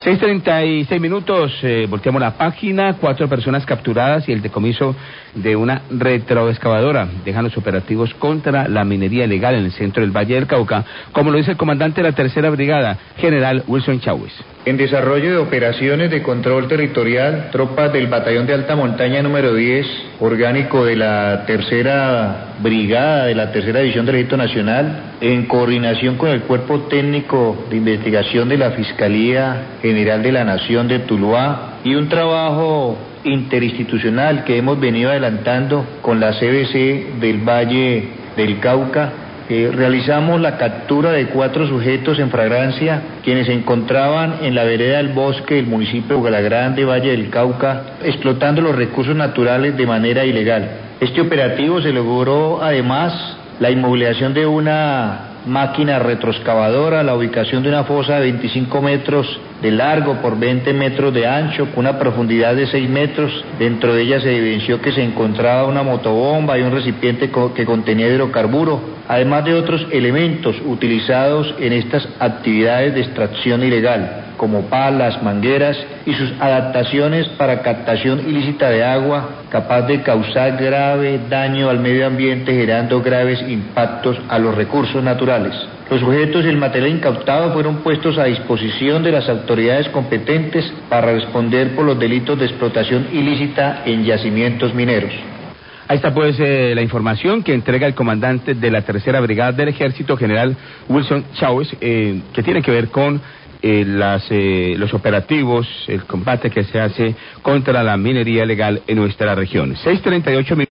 6:36, volteamos la página, 4 personas capturadas y el decomiso de una retroexcavadora. Dejan los operativos contra la minería ilegal en el centro del Valle del Cauca, como lo dice el comandante de la Tercera Brigada, General Wilson Chávez. En desarrollo de operaciones de control territorial, tropas del Batallón de Alta Montaña número 10, orgánico de la Tercera Brigada de la Tercera División del Ejército Nacional, en coordinación con el Cuerpo Técnico de Investigación de la Fiscalía General de la Nación de Tuluá, y un trabajo interinstitucional que hemos venido adelantando con la CBC del Valle del Cauca. Realizamos la captura de 4 sujetos en flagrancia, quienes se encontraban en la vereda del Bosque del municipio de Bogalagrande, Valle del Cauca, explotando los recursos naturales de manera ilegal. Este operativo se logró además la inmovilización de una máquina retroexcavadora, la ubicación de una fosa de 25 metros de largo por 20 metros de ancho, con una profundidad de 6 metros. Dentro de ella se evidenció que se encontraba una motobomba y un recipiente que contenía hidrocarburo, además de otros elementos utilizados en estas actividades de extracción ilegal, como palas, mangueras y sus adaptaciones para captación ilícita de agua, capaz de causar grave daño al medio ambiente, generando graves impactos a los recursos naturales. Los sujetos y el material incautado fueron puestos a disposición de las autoridades competentes para responder por los delitos de explotación ilícita en yacimientos mineros. Ahí está pues la información que entrega el comandante de la Tercera Brigada del Ejército, General Wilson Chávez, que tiene que ver con los operativos, el combate que se hace contra la minería ilegal en nuestra región. 6:38 minutos.